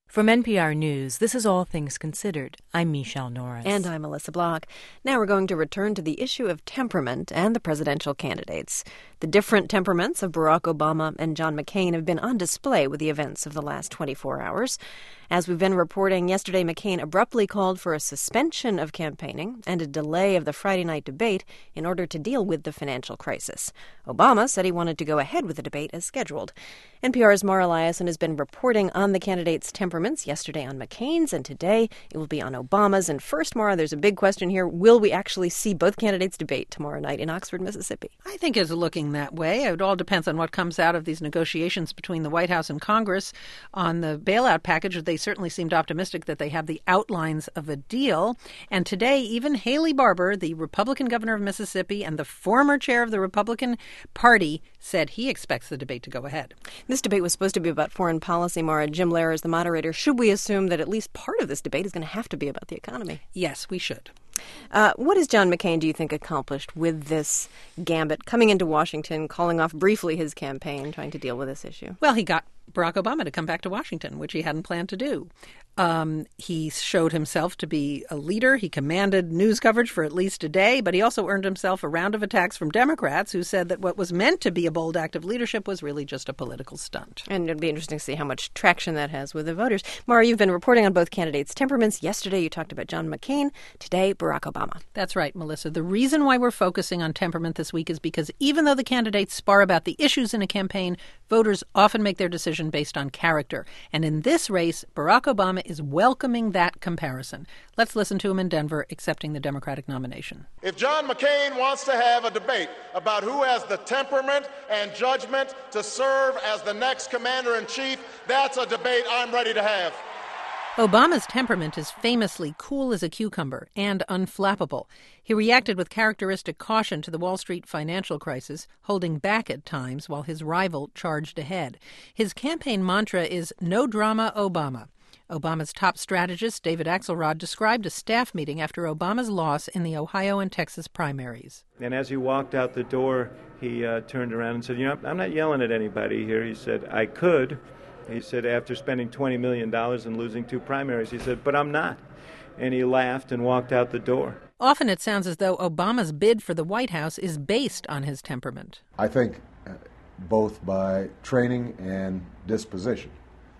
From NPR News, this is All Things Considered. I'm Michelle Norris. And I'm Melissa Block. Now we're going to return to the issue of temperament and the presidential candidates. The different temperaments of Barack Obama and John McCain have been on display with the events of the last 24 hours. As we've been reporting, yesterday McCain abruptly called for a suspension of campaigning and a delay of the Friday night debate in order to deal with the financial crisis. Obama said he wanted to go ahead with the debate as scheduled. NPR's Mara Liasson has been reporting on the candidates' temperaments, yesterday on McCain's, and today it will be on Obama's. And first, Mara, there's a big question here. Will we actually see both candidates debate tomorrow night in Oxford, Mississippi? I think it's looking that way. It all depends on what comes out of these negotiations between the White House and Congress on the bailout package. They certainly seemed optimistic that they have the outlines of a deal. And today, even Haley Barbour, the Republican governor of Mississippi and the former chair of the Republican Party, said he expects the debate to go ahead. This debate was supposed to be about foreign policy, Mara. Jim Lehrer is the moderator. Should we assume that at least part of this debate is going to have to be about the economy? Yes, we should. What has John McCain, do you think, accomplished with this gambit, coming into Washington, calling off briefly his campaign, trying to deal with this issue? Well, he got Barack Obama to come back to Washington, which he hadn't planned to do. He showed himself to be a leader. He commanded news coverage for at least a day, but he also earned himself a round of attacks from Democrats who said that what was meant to be a bold act of leadership was really just a political stunt. And it'd be interesting to see how much traction that has with the voters. Mara, you've been reporting on both candidates' temperaments. Yesterday you talked about John McCain. Today, Barack Obama. That's right, Melissa. The reason why we're focusing on temperament this week is because even though the candidates spar about the issues in a campaign, voters often make their decision based on character. And in this race, Barack Obama is welcoming that comparison. Let's listen to him in Denver accepting the Democratic nomination. If John McCain wants to have a debate about who has the temperament and judgment to serve as the next commander-in-chief, that's a debate I'm ready to have. Obama's temperament is famously cool as a cucumber and unflappable. He reacted with characteristic caution to the Wall Street financial crisis, holding back at times while his rival charged ahead. His campaign mantra is "No drama, Obama." Obama's top strategist, David Axelrod, described a staff meeting after Obama's loss in the Ohio and Texas primaries. And as he walked out the door, he turned around and said, I'm not yelling at anybody here. He said, I could. He said, after spending $20 million and losing 2 primaries, he said, but I'm not. And he laughed and walked out the door. Often it sounds as though Obama's bid for the White House is based on his temperament. I think both by training and disposition,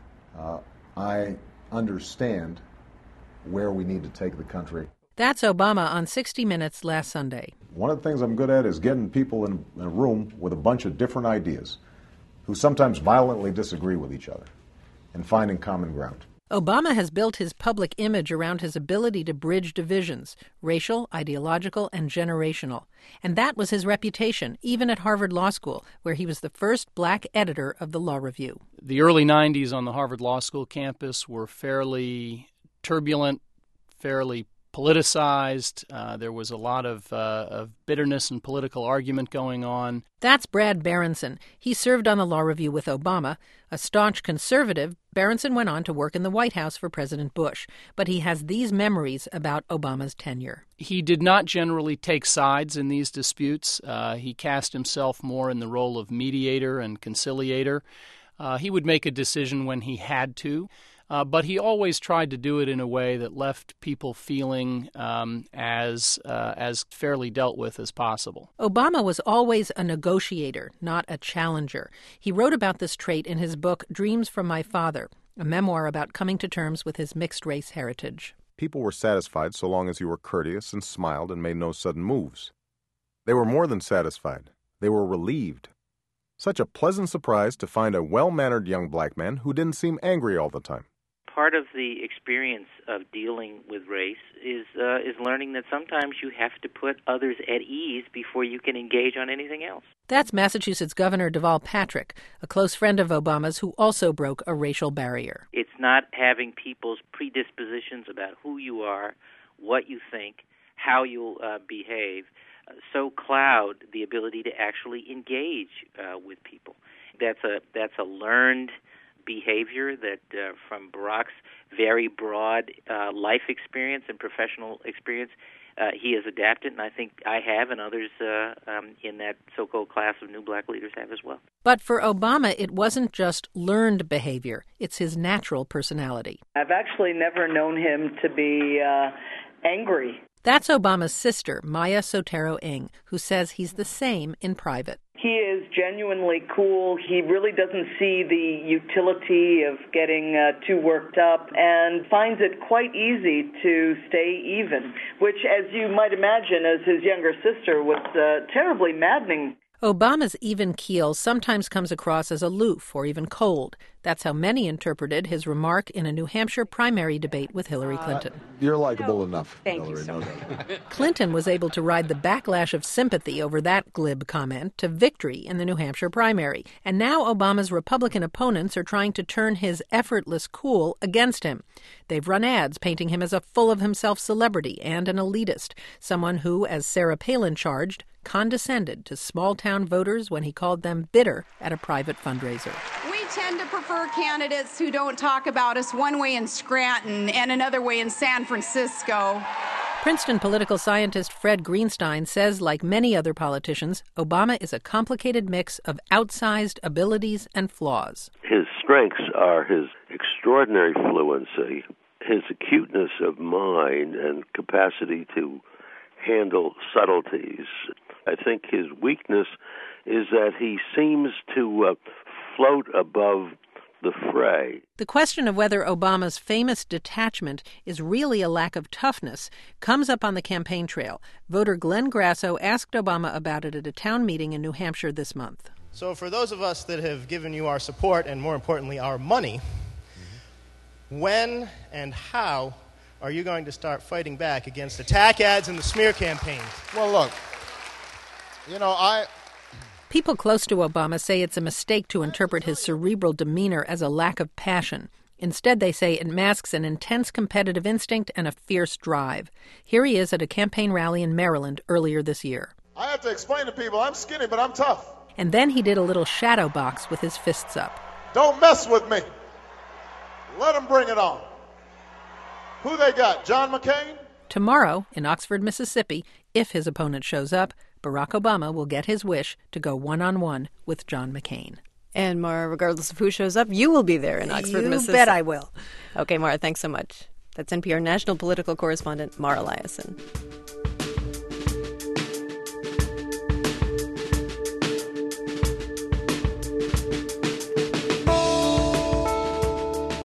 I understand where we need to take the country. That's Obama on 60 Minutes last Sunday. One of the things I'm good at is getting people in a room with a bunch of different ideas who sometimes violently disagree with each other and finding common ground. Obama has built his public image around his ability to bridge divisions, racial, ideological, and generational. And that was his reputation, even at Harvard Law School, where he was the first black editor of the Law Review. The early 90s on the Harvard Law School campus were fairly turbulent, fairly politicized. There was a lot of bitterness and political argument going on. That's Brad Berenson. He served on the Law Review with Obama. A staunch conservative, Berenson went on to work in the White House for President Bush. But he has these memories about Obama's tenure. He did not generally take sides in these disputes. He cast himself more in the role of mediator and conciliator. He would make a decision when he had to. But he always tried to do it in a way that left people feeling as fairly dealt with as possible. Obama was always a negotiator, not a challenger. He wrote about this trait in his book Dreams from My Father, a memoir about coming to terms with his mixed-race heritage. People were satisfied so long as you were courteous and smiled and made no sudden moves. They were more than satisfied. They were relieved. Such a pleasant surprise to find a well-mannered young black man who didn't seem angry all the time. Part of the experience of dealing with race is learning that sometimes you have to put others at ease before you can engage on anything else. That's Massachusetts Governor Deval Patrick, a close friend of Obama's who also broke a racial barrier. It's not having people's predispositions about who you are, what you think, how you'll behave, so cloud the ability to actually engage with people. That's a learned behavior that from Barack's very broad life experience and professional experience he has adapted, and I think I have, and others in that so-called class of new black leaders have as well. But for Obama, it wasn't just learned behavior. It's his natural personality. I've actually never known him to be angry. That's Obama's sister, Maya Sotero-Ng, who says he's the same in private. He is genuinely cool. He really doesn't see the utility of getting too worked up and finds it quite easy to stay even, which, as you might imagine, as his younger sister, was terribly maddening. Obama's even keel sometimes comes across as aloof or even cold. That's how many interpreted his remark in a New Hampshire primary debate with Hillary Clinton. You're likable enough, Thank Hillary. you so much. Clinton was able to ride the backlash of sympathy over that glib comment to victory in the New Hampshire primary. And now Obama's Republican opponents are trying to turn his effortless cool against him. They've run ads painting him as a full-of-himself celebrity and an elitist, someone who, as Sarah Palin charged, condescended to small-town voters when he called them bitter at a private fundraiser. We tend to prefer candidates who don't talk about us one way in Scranton and another way in San Francisco. Princeton political scientist Fred Greenstein says, like many other politicians, Obama is a complicated mix of outsized abilities and flaws. His strengths are his extraordinary fluency, his acuteness of mind and capacity to handle subtleties. I think his weakness is that he seems to float above the fray. The question of whether Obama's famous detachment is really a lack of toughness comes up on the campaign trail. Voter Glenn Grasso asked Obama about it at a town meeting in New Hampshire this month. So for those of us that have given you our support and, more importantly, our money, when and how are you going to start fighting back against attack ads and the smear campaigns? Well, look, People close to Obama say it's a mistake to interpret his cerebral demeanor as a lack of passion. Instead, they say it masks an intense competitive instinct and a fierce drive. Here he is at a campaign rally in Maryland earlier this year. I have to explain to people I'm skinny, but I'm tough. And then he did a little shadow box with his fists up. Don't mess with me. Let them bring it on. Who they got? John McCain? Tomorrow, in Oxford, Mississippi, if his opponent shows up, Barack Obama will get his wish to go one-on-one with John McCain. And Mara, regardless of who shows up, you will be there in Oxford, Mississippi. You bet I will. Okay, Mara, thanks so much. That's NPR national political correspondent Mara Liasson.